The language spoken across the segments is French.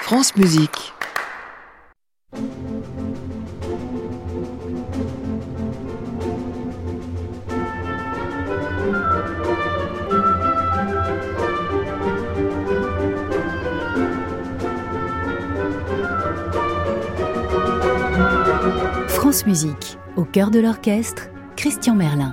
France Musique. France Musique, au cœur de l'orchestre, Christian Merlin.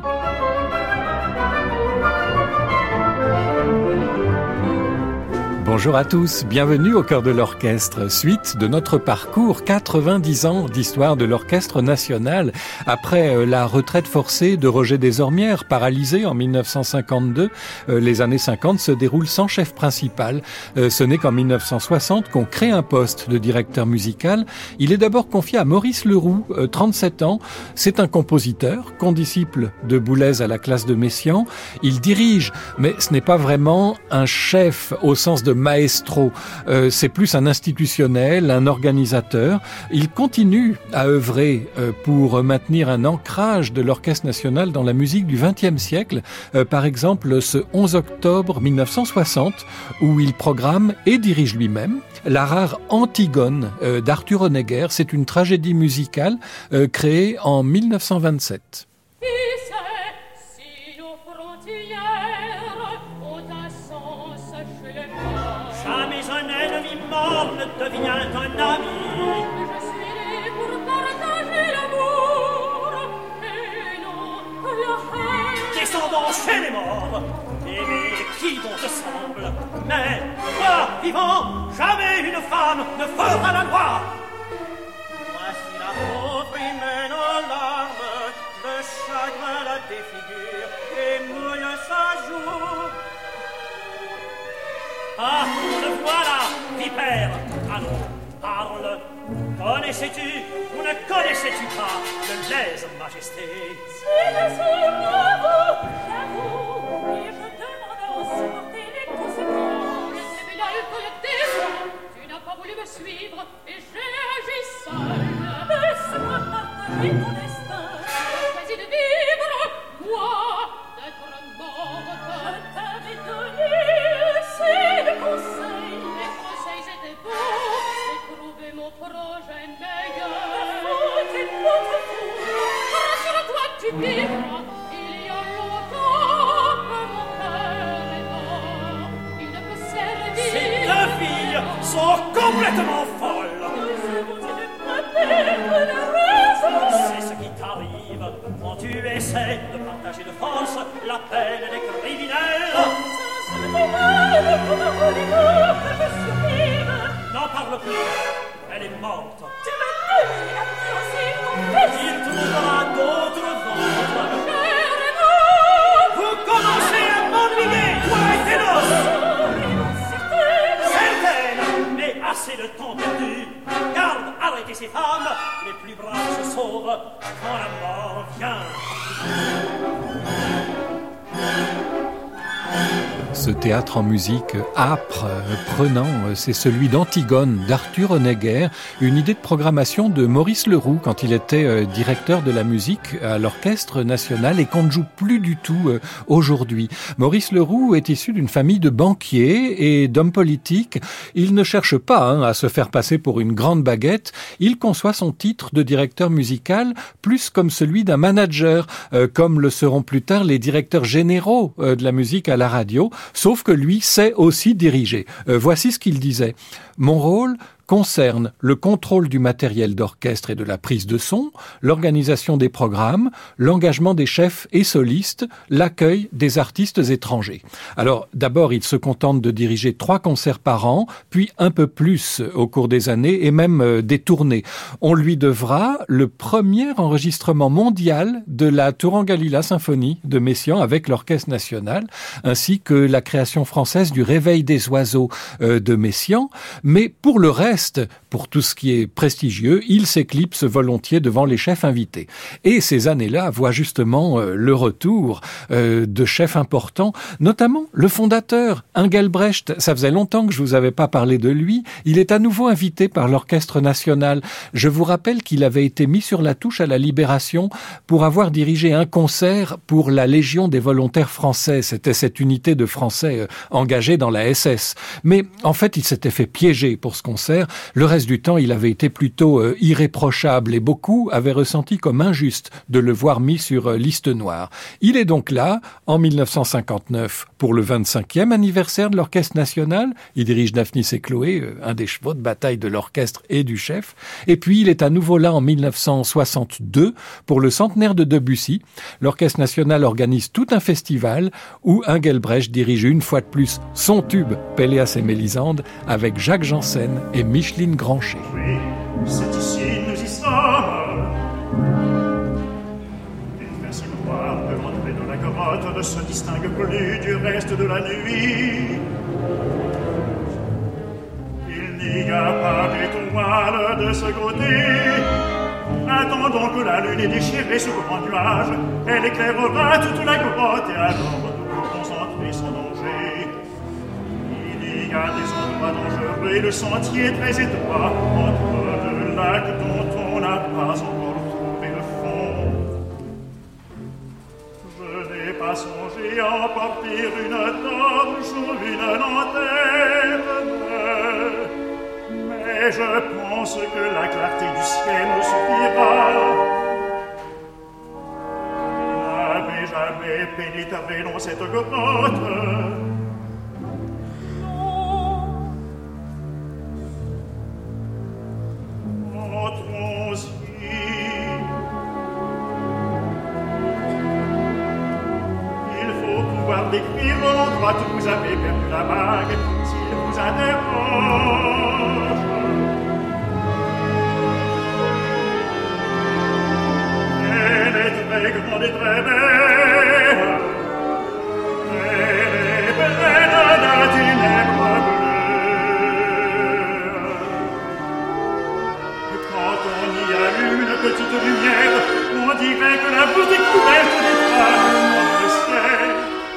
Bonjour à tous, bienvenue au cœur de l'orchestre, suite de notre parcours 90 ans d'histoire de l'Orchestre national. Après la retraite forcée de Roger Desormières, paralysé en 1952, les années 50 se déroulent sans chef principal. Ce n'est qu'en 1960 qu'on crée un poste de directeur musical. Il est d'abord confié à Maurice Leroux, 37 ans. C'est un compositeur, condisciple de Boulez à la classe de Messiaen. Il dirige, mais ce n'est pas vraiment un chef au sens de maestro, c'est plus un institutionnel, un organisateur. Il continue à œuvrer pour maintenir un ancrage de l'Orchestre national dans la musique du XXe siècle. Par exemple, ce 11 octobre 1960, où il programme et dirige lui-même la rare Antigone d'Arthur Honegger. C'est une tragédie musicale créée en 1927. Devient un ami. Je suis né pour partager l'amour et non la haine. Descendons chez les morts, aimer qui bon te semble. Mais moi, vivant, jamais une femme ne fera la loi. Voici la pauvre humaine en larmes, le chagrin la défigure et mouille sa joue. Ah, te voilà, vipère. Allons, parle. Connaissais-tu ou ne connaissais-tu pas de lèse-majesté? Si, bravo, j'avoue, et je demande à en supporter les conséquences. Le tribunal te le défend, tu n'as pas voulu me suivre, et j'ai agi seul. Laisse-moi partager ton destin. J'ai choisi de vivre, moi, d'être morte. Je t'avais donné assez de conseils. Les conseils étaient bons, j'ai trouvé mon projet meilleur. T'es notre fou, rassure-toi, tu vivras. Il y a longtemps que mon père est mort. Il ne peut servir. Ces deux filles sont complètement folles. C'est ce qui t'arrive quand tu essaies de partager de force la peine des criminels. Sans ce mal, comment voulez-vous que je survive? N'en parle plus, elle est morte. Tu m'as tué, la fiancée, il trouvera d'autres ventres. Cher et mort. Vous commencez à m'ennuyer, toi et tes noces. Certaines, mais assez de temps perdu. Garde, arrêtez ces femmes, les plus braves se sauvent quand la mort vient. Ce théâtre en musique âpre, prenant, c'est celui d'Antigone d'Arthur Honegger, une idée de programmation de Maurice Leroux quand il était directeur de la musique à l'Orchestre national et qu'on ne joue plus du tout aujourd'hui. Maurice Leroux est issu d'une famille de banquiers et d'hommes politiques. Il ne cherche pas à se faire passer pour une grande baguette. Il conçoit son titre de directeur musical plus comme celui d'un manager, comme le seront plus tard les directeurs généraux de la musique à la radio. Sauf que lui sait aussi diriger. Voici ce qu'il disait. Mon rôle concerne le contrôle du matériel d'orchestre et de la prise de son, l'organisation des programmes, l'engagement des chefs et solistes, l'accueil des artistes étrangers. Alors, d'abord, il se contente de diriger 3 concerts par an, puis un peu plus au cours des années et même des tournées. On lui devra le premier enregistrement mondial de la Tourangalila Symphonie de Messiaen avec l'Orchestre national, ainsi que la création française du Réveil des oiseaux de Messiaen. Mais pour le reste, pour tout ce qui est prestigieux, il s'éclipse volontiers devant les chefs invités. Et ces années-là voient justement le retour de chefs importants, notamment le fondateur, Engelbrecht. Ça faisait longtemps que je vous avais pas parlé de lui. Il est à nouveau invité par l'Orchestre national. Je vous rappelle qu'il avait été mis sur la touche à la Libération pour avoir dirigé un concert pour la Légion des volontaires français. C'était cette unité de Français engagés dans la SS. Mais en fait, il s'était fait piéger pour ce concert guerre. Le reste du temps, il avait été plutôt irréprochable et beaucoup avaient ressenti comme injuste de le voir mis sur liste noire. Il est donc là, en 1959, pour le 25e anniversaire de l'Orchestre national. Il dirige Daphnis et Chloé, un des chevaux de bataille de l'orchestre et du chef. Et puis, il est à nouveau là en 1962 pour le centenaire de Debussy. L'Orchestre national organise tout un festival où Engelbrecht dirige une fois de plus son tube Péléas et Mélisande avec Jacques Janssen et Micheline Granchet. Oui, c'est ici, nous y sommes. L'inverse noire de l'entrée de la grotte ne se distingue plus du reste de la nuit. Il n'y a pas d'étoile de ce côté. Attendons que la lune ait déchiré ce grand nuage. Elle éclairera toute la grotte et alors nous pourrons entrer sans danger. Il y a des endroits dangereux et le sentier est très étroit entre deux lacs dont on n'a pas encore trouvé le fond. Je n'ai pas songé à emporter une torche ou une lanterne, mais je pense que la clarté du ciel me suffira. Je n'avais jamais pénétré dans cette grotte. Décrire l'endroit où vous avez perdu la bague, s'il vous interroge. Elle est très grande et très belle. Elle est pleine de ténèbres bleues. Quand on y allume une petite lumière, on dirait que la bouche découverte d'étoiles dans le ciel.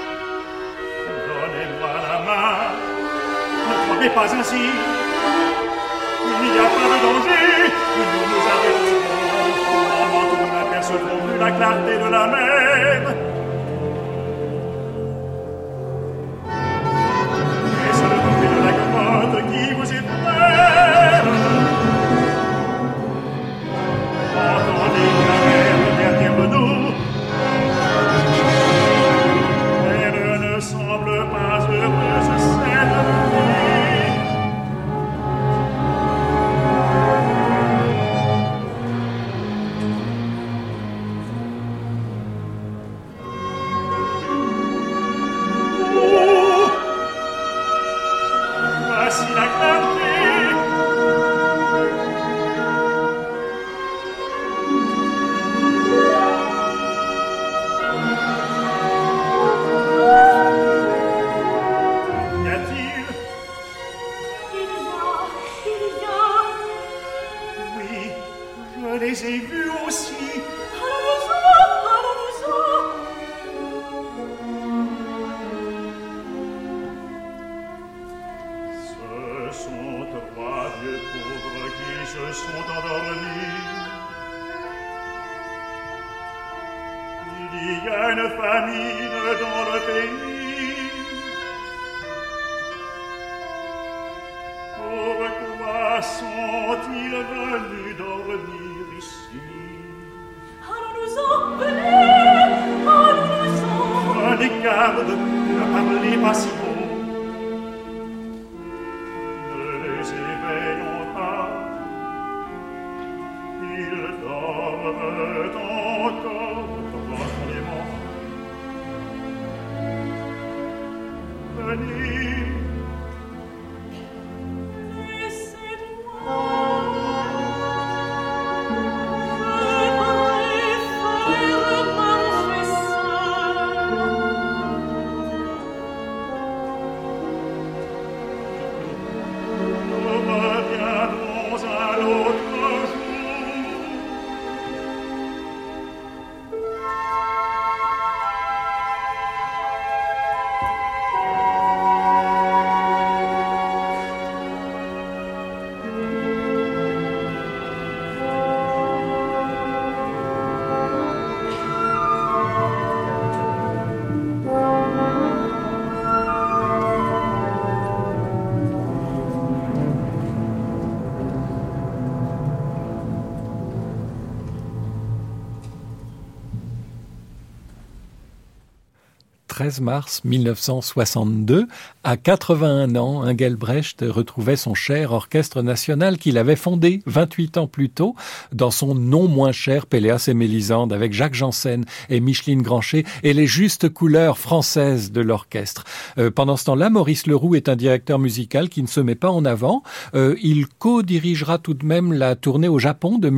Ne trouvez pas ainsi. Il n'y a pas de danger. Nous nous arrêterons au moment où nous n'apercevrons plus la clarté de la mer. Et c'est le bruit de la grotte qui vous effraie. Entendez la mer derrière nous. Elle ne semble pas heureuse cette nuit. 13 mars 1962. À 81 ans, Engelbrecht retrouvait son cher orchestre national qu'il avait fondé 28 ans plus tôt dans son non moins cher Péléas et Mélisande avec Jacques Janssen et Micheline Granchet et les justes couleurs françaises de l'orchestre. Pendant ce temps-là, Maurice Leroux est un directeur musical qui ne se met pas en avant. Il co-dirigera tout de même la tournée au Japon de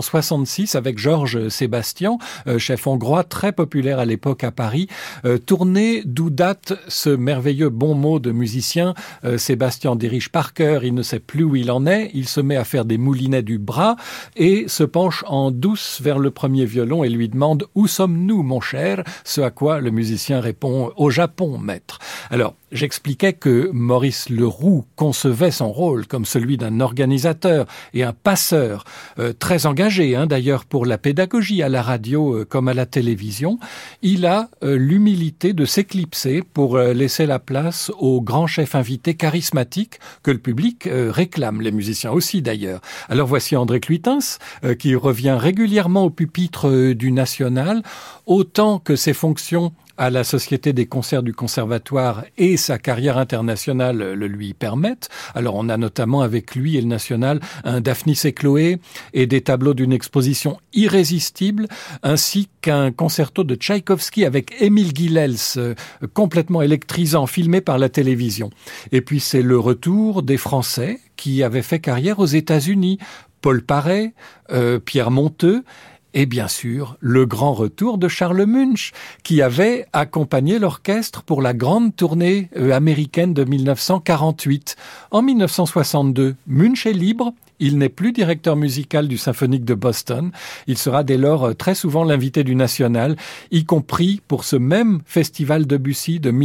1966 avec Georges Sébastien, chef hongrois très populaire à l'époque à Paris. Tournée d'où date ce merveilleux bon mot de musicien. Sébastien dirige par cœur, il ne sait plus où il en est, il se met à faire des moulinets du bras et se penche en douce vers le premier violon et lui demande « Où sommes-nous, mon cher ?» Ce à quoi le musicien répond « Au Japon, maître ». Alors, j'expliquais que Maurice Leroux concevait son rôle comme celui d'un organisateur et un passeur, très engagé d'ailleurs pour la pédagogie à la radio comme à la télévision. Il a l'humilité de s'éclipser pour laisser la place aux grands chefs invités charismatiques que le public réclame, les musiciens aussi d'ailleurs. Alors voici André Cluitens qui revient régulièrement au pupitre du National, autant que ses fonctions à la Société des concerts du Conservatoire et sa carrière internationale le lui permettent. Alors on a notamment avec lui et le National un Daphnis et Chloé et des tableaux d'une exposition irrésistible, ainsi qu'un concerto de Tchaïkovski avec Émile Guilels, complètement électrisant, filmé par la télévision. Et puis c'est le retour des Français qui avaient fait carrière aux États-Unis, Paul Paré, Pierre Monteux, et bien sûr, le grand retour de Charles Munch, qui avait accompagné l'orchestre pour la grande tournée américaine de 1948. En 1962, Munch est libre. Il n'est plus directeur musical du Symphonique de Boston. Il sera dès lors très souvent l'invité du National, y compris pour ce même festival Debussy de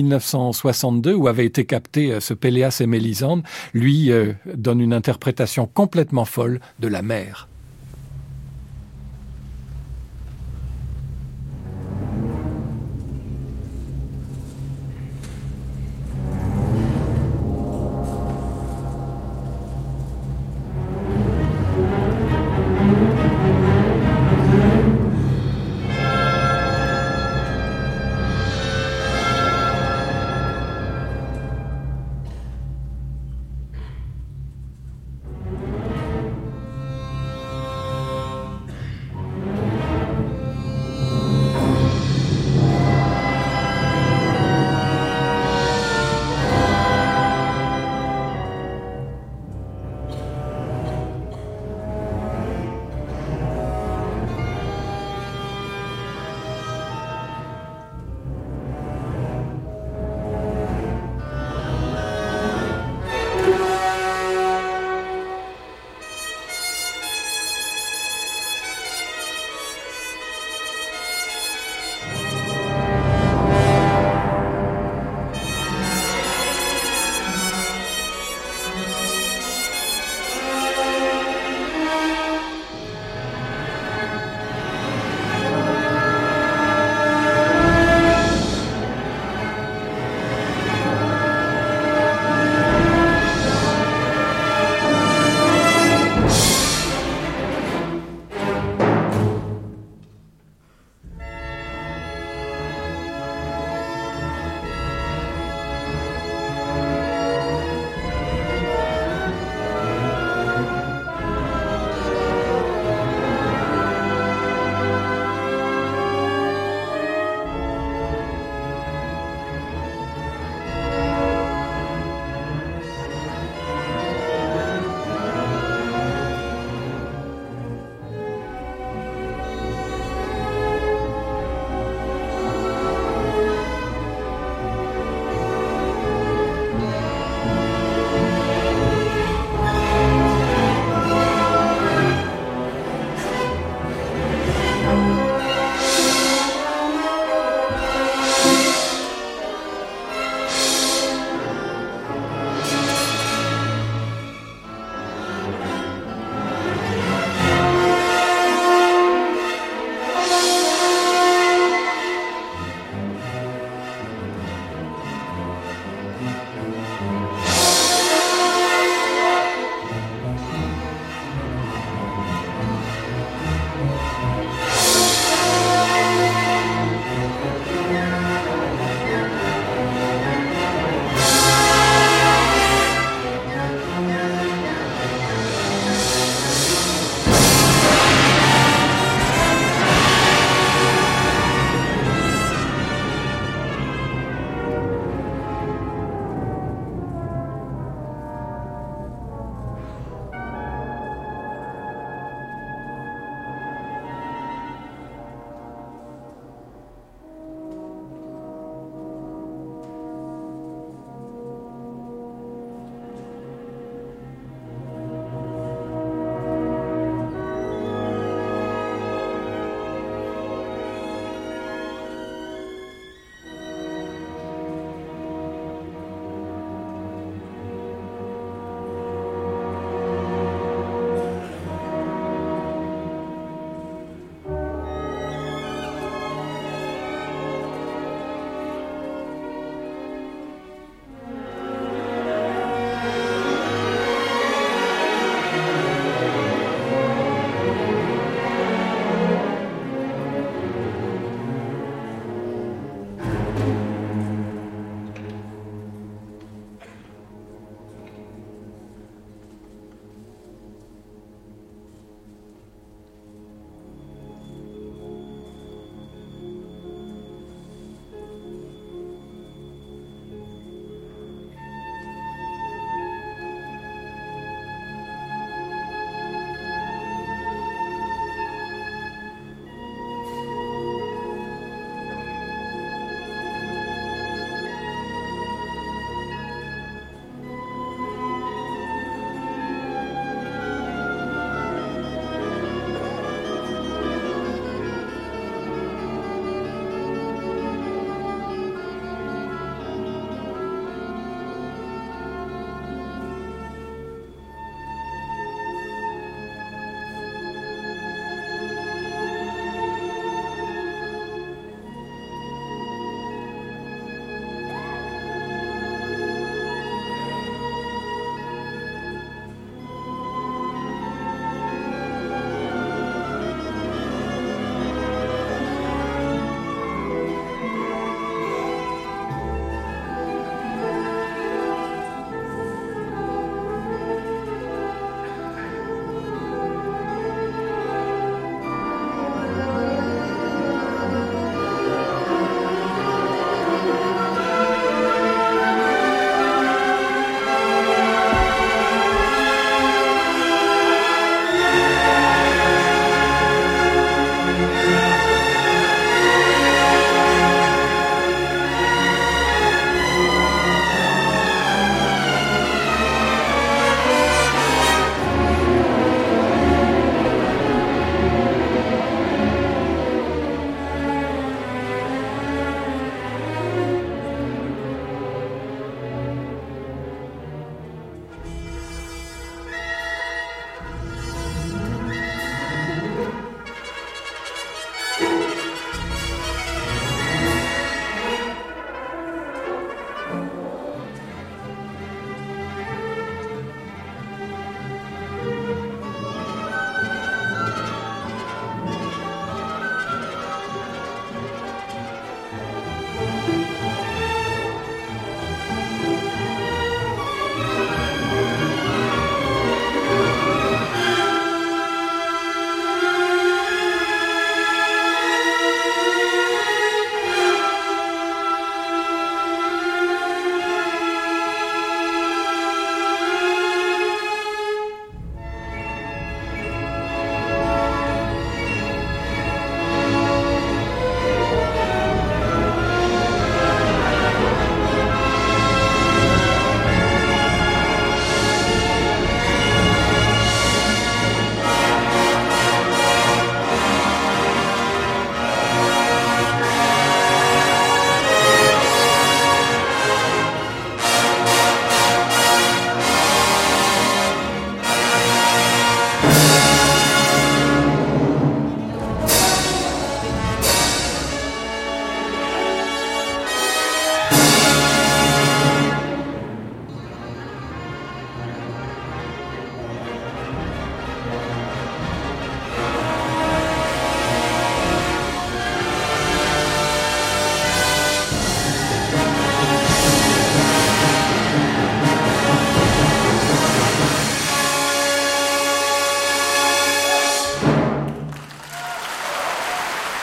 1962 où avait été capté ce Péléas et Mélisande. Lui donne une interprétation complètement folle de la mer.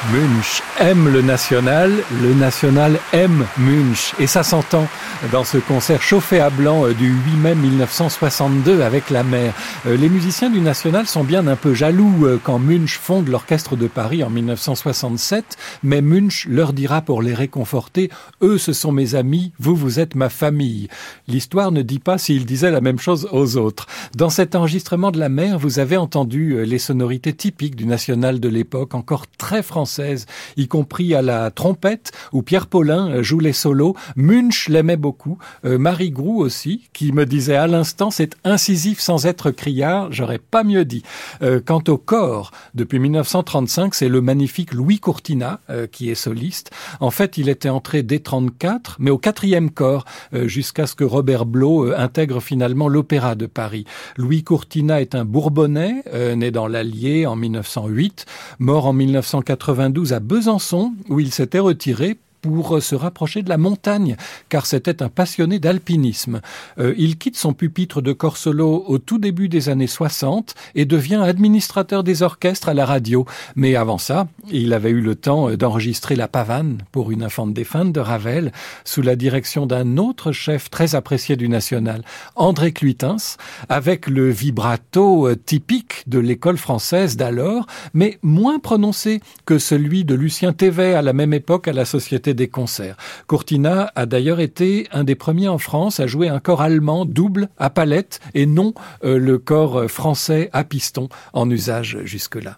Munch aime le national aime Munch. Et ça s'entend dans ce concert chauffé à blanc du 8 mai 1962 avec la mer. Les musiciens du National sont bien un peu jaloux quand Munch fonde l'Orchestre de Paris en 1967, mais Munch leur dira pour les réconforter « Eux, ce sont mes amis, vous êtes ma famille ». L'histoire ne dit pas s'il disait la même chose aux autres. Dans cet enregistrement de la mer, vous avez entendu les sonorités typiques du National de l'époque, encore très françaises, y compris à la trompette, où Pierre Paulin joue les solos. Munch l'aimait beaucoup, Marie Groux aussi, qui me disait à l'instant, c'est incisif sans être criard, j'aurais pas mieux dit. Quant au corps, depuis 1935, c'est le magnifique Louis Courtina qui est soliste. En fait, il était entré dès 34, mais au 4e corps, jusqu'à ce que Robert Blot intègre finalement l'Opéra de Paris. Louis Courtina est un Bourbonnais, né dans l'Allier en 1908, mort en 1992 à Besançon, où il s'était retiré pour se rapprocher de la montagne, car c'était un passionné d'alpinisme. Il quitte son pupitre de corps solo au tout début des années 60 et devient administrateur des orchestres à la radio. Mais avant ça, il avait eu le temps d'enregistrer La Pavane pour une infante défunte de Ravel, sous la direction d'un autre chef très apprécié du National, André Cluitens, avec le vibrato typique de l'école française d'alors, mais moins prononcé que celui de Lucien Thévet à la même époque à la Société des concerts. Courtina a d'ailleurs été un des premiers en France à jouer un corps allemand double à palette et non le corps français à piston en usage jusque-là.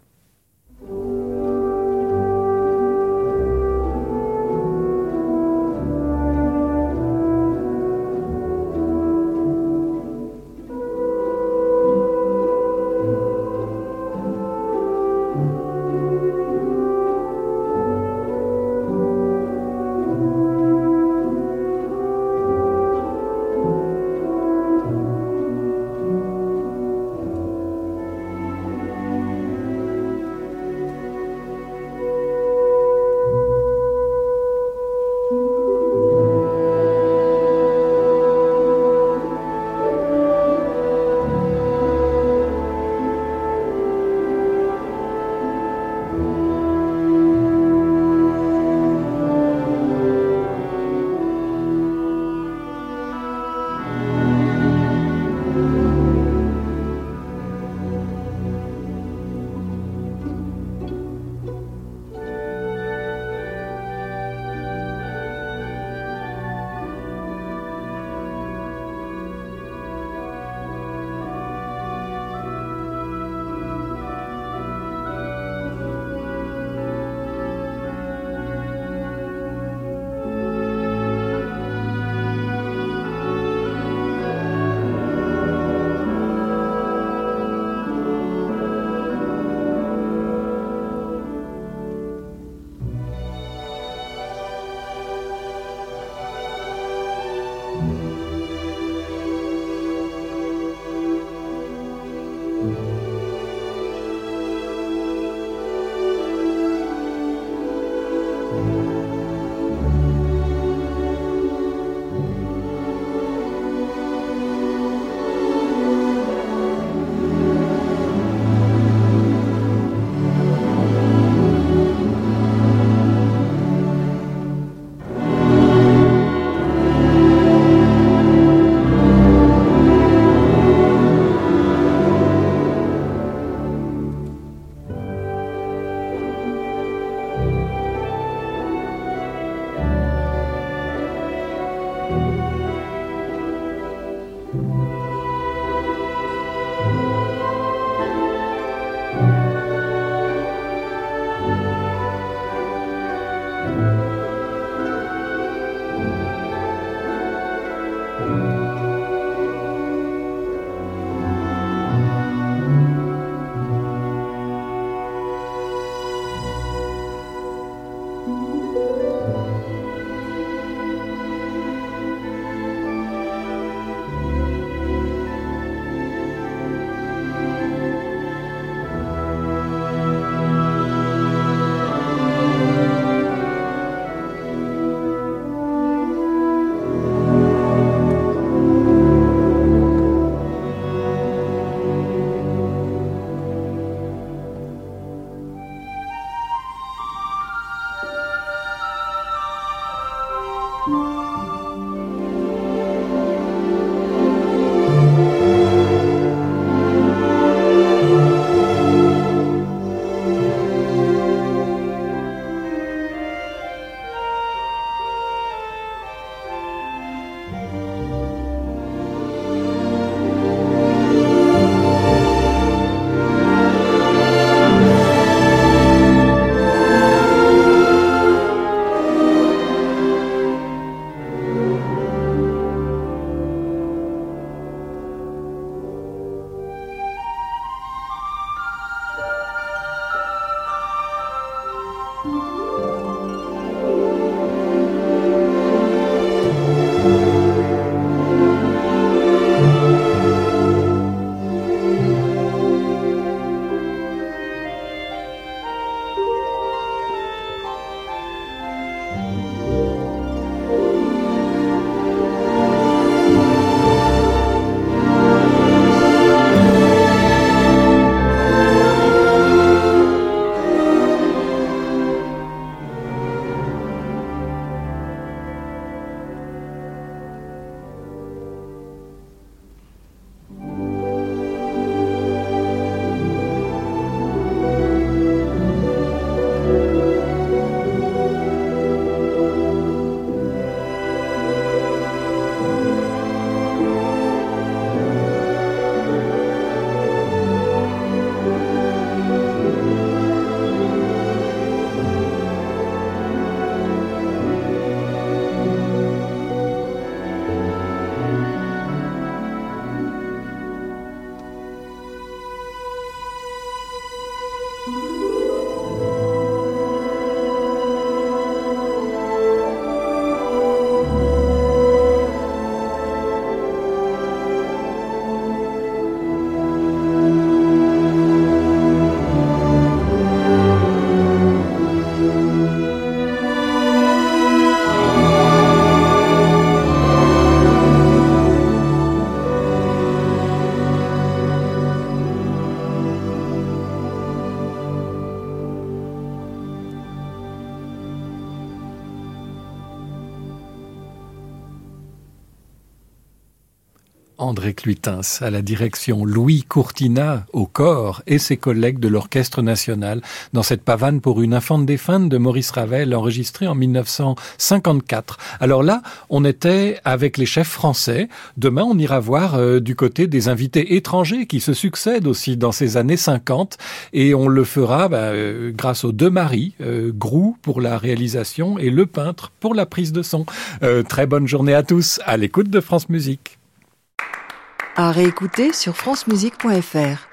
André Cluitens à la direction, Louis Courtina au cor et ses collègues de l'Orchestre National dans cette pavane pour une infante défunte de Maurice Ravel enregistrée en 1954. Alors là, on était avec les chefs français. Demain, on ira voir du côté des invités étrangers qui se succèdent aussi dans ces années 50 et on le fera grâce aux deux maris, Groux pour la réalisation et Le Peintre pour la prise de son. Très bonne journée à tous, à l'écoute de France Musique. À réécouter sur francemusique.fr.